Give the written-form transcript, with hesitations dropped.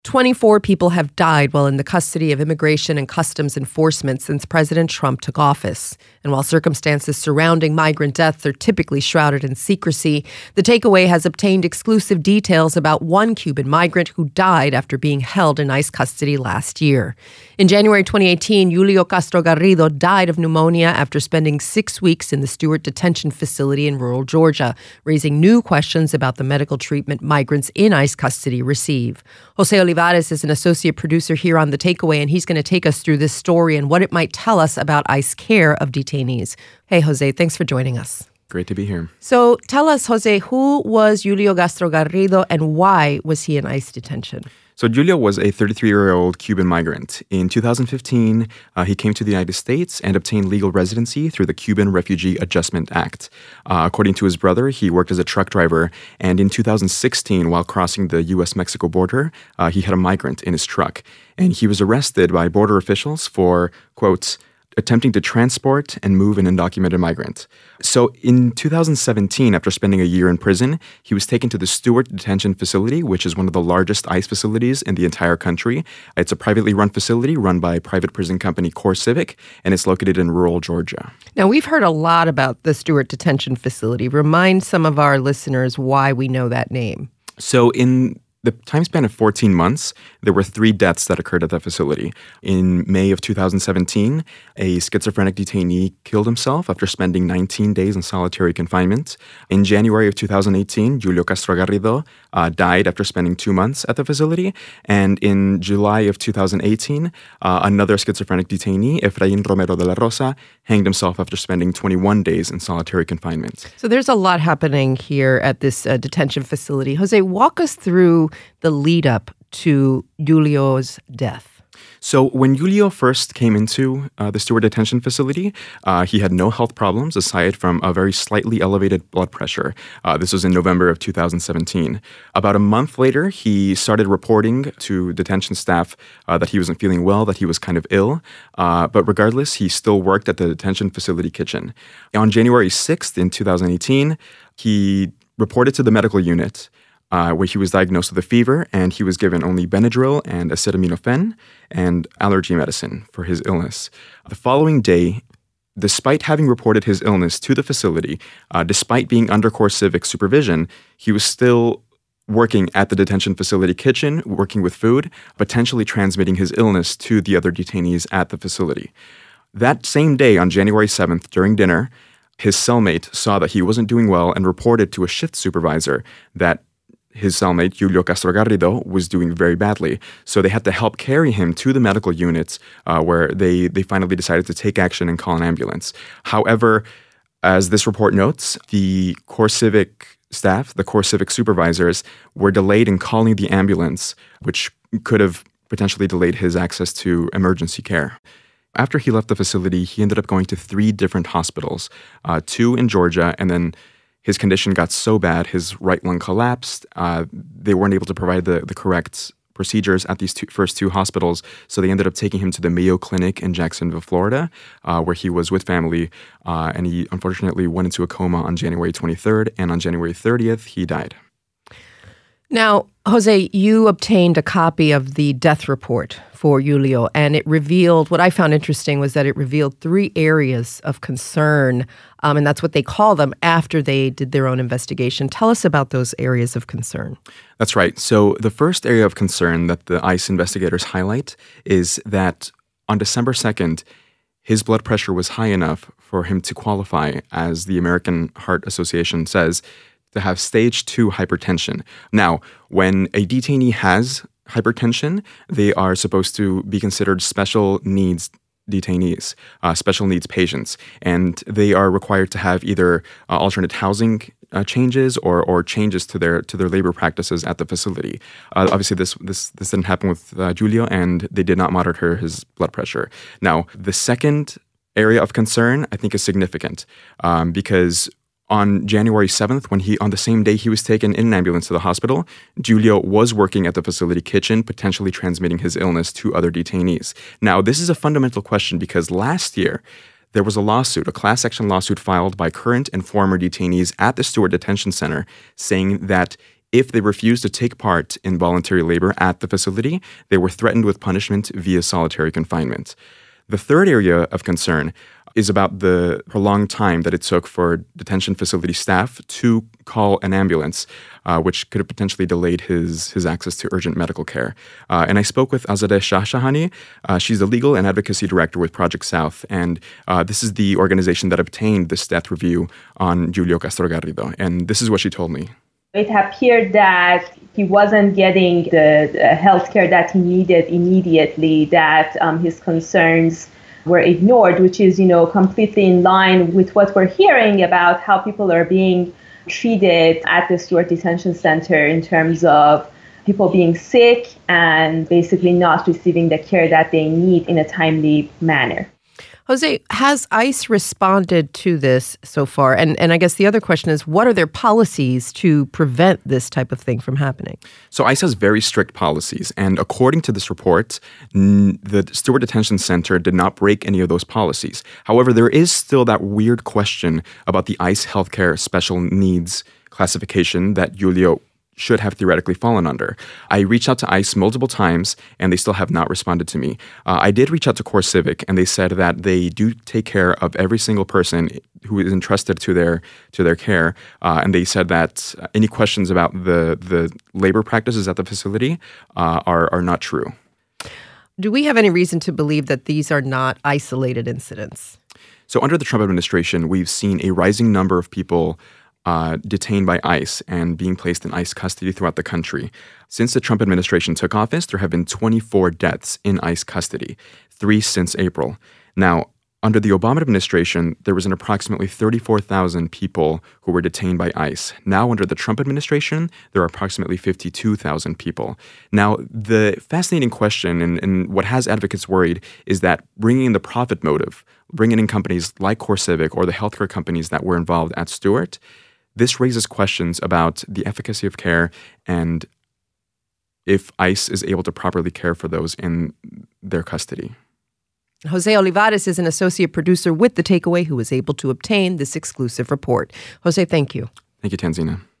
24 people have died while in the custody of Immigration and Customs Enforcement since President Trump took office. And while circumstances surrounding migrant deaths are typically shrouded in secrecy, The Takeaway has obtained exclusive details about one Cuban migrant who died after being held in ICE custody last year. In January 2018, Julio Castro Garrido died of pneumonia after spending 6 weeks in the Stewart Detention Facility in rural Georgia, raising new questions about the medical treatment migrants in ICE custody receive. Jose Olivares is an associate producer here on The Takeaway, and he's going to take us through this story and what it might tell us about ICE care of detainees. Hey, Jose, thanks for joining us. Great to be here. So tell us, Jose, who was Julio Castro Garrido and why was he in ICE detention? So Julio was a 33-year-old Cuban migrant. In 2015, he came to the United States and obtained legal residency through the Cuban Refugee Adjustment Act. According to his brother, he worked as a truck driver, and in 2016, while crossing the U.S.-Mexico border, he had a migrant in his truck, and he was arrested by border officials for, quote, attempting to transport and move an undocumented migrant. So in 2017, after spending a year in prison, he was taken to the Stewart Detention Facility, which is one of the largest ICE facilities in the entire country. It's a privately run facility run by private prison company CoreCivic, and it's located in rural Georgia. Now, we've heard a lot about the Stewart Detention Facility. Remind some of our listeners why we know that name. So in the time span of 14 months, there were 3 deaths that occurred at that facility. In May of 2017, a schizophrenic detainee killed himself after spending 19 days in solitary confinement. In January of 2018, Julio Castro Garrido died after spending 2 months at the facility. And in July of 2018, another schizophrenic detainee, Efrain Romero de la Rosa, hanged himself after spending 21 days in solitary confinement. So there's a lot happening here at this detention facility. Jose, walk us through the lead up to Julio's death. So when Julio first came into the Stewart Detention Facility, he had no health problems aside from a very slightly elevated blood pressure. This was in November of 2017. About a month later, he started reporting to detention staff that he wasn't feeling well, that he was kind of ill. But regardless, he still worked at the detention facility kitchen. On January 6th in 2018, he reported to the medical unit where he was diagnosed with a fever, and he was given only Benadryl and acetaminophen and allergy medicine for his illness. The following day, despite having reported his illness to the facility, despite being under CoreCivic supervision, he was still working at the detention facility kitchen, working with food, potentially transmitting his illness to the other detainees at the facility. That same day, on January 7th, during dinner, his cellmate saw that he wasn't doing well and reported to a shift supervisor that his cellmate, Julio Castro Garrido, was doing very badly. So they had to help carry him to the medical units where they finally decided to take action and call an ambulance. However, as this report notes, the CoreCivic staff, the CoreCivic supervisors, were delayed in calling the ambulance, which could have potentially delayed his access to emergency care. After he left the facility, he ended up going to 3 different hospitals, 2 in Georgia, and then his condition got so bad, his right lung collapsed. They weren't able to provide the correct procedures at these first 2 hospitals, so they ended up taking him to the Mayo Clinic in Jacksonville, Florida, where he was with family, and he unfortunately went into a coma on January 23rd, and on January 30th, he died. Now, Jose, you obtained a copy of the death report for Julio, and it revealed, what I found interesting was that it revealed 3 areas of concern, and that's what they call them after they did their own investigation. Tell us about those areas of concern. That's right. So the first area of concern that the ICE investigators highlight is that on December 2nd, his blood pressure was high enough for him to qualify, as the American Heart Association says, to have stage 2 hypertension. Now, when a detainee has hypertension, they are supposed to be considered special needs detainees, special needs patients, and they are required to have either alternate housing changes or changes to their labor practices at the facility. Obviously, this didn't happen with Julio, and they did not monitor his blood pressure. Now, the second area of concern, I think, is significant because on January 7th, on the same day he was taken in an ambulance to the hospital, Julio was working at the facility kitchen, potentially transmitting his illness to other detainees. Now, this is a fundamental question because last year, there was a class action lawsuit filed by current and former detainees at the Stewart Detention Center saying that If they refused to take part in voluntary labor at the facility, they were threatened with punishment via solitary confinement. The third area of concern is about the prolonged time that it took for detention facility staff to call an ambulance, which could have potentially delayed his access to urgent medical care. And I spoke with Azadeh Shahshahani. She's the legal and advocacy director with Project South, and this is the organization that obtained this death review on Julio Castro Garrido. And this is what she told me. It appeared that he wasn't getting the health care that he needed immediately, that his concerns were ignored, which is, completely in line with what we're hearing about how people are being treated at the Stewart Detention Center in terms of people being sick and basically not receiving the care that they need in a timely manner. Jose, has ICE responded to this so far? And I guess the other question is, what are their policies to prevent this type of thing from happening? So ICE has very strict policies. And according to this report, the Stewart Detention Center did not break any of those policies. However, there is still that weird question about the ICE healthcare special needs classification that Julio should have theoretically fallen under. I reached out to ICE multiple times, and they still have not responded to me. I did reach out to CoreCivic, and they said that they do take care of every single person who is entrusted to their care. And they said that any questions about the labor practices at the facility are not true. Do we have any reason to believe that these are not isolated incidents? So under the Trump administration, we've seen a rising number of people detained by ICE and being placed in ICE custody throughout the country. Since the Trump administration took office, there have been 24 deaths in ICE custody, 3 since April. Now, under the Obama administration, there was an approximately 34,000 people who were detained by ICE. Now, under the Trump administration, there are approximately 52,000 people. Now, the fascinating question and what has advocates worried is that bringing in the profit motive, bringing in companies like CoreCivic or the healthcare companies that were involved at Stewart, this raises questions about the efficacy of care and if ICE is able to properly care for those in their custody. Jose Olivares is an associate producer with The Takeaway who was able to obtain this exclusive report. Jose, thank you. Thank you, Tanzina.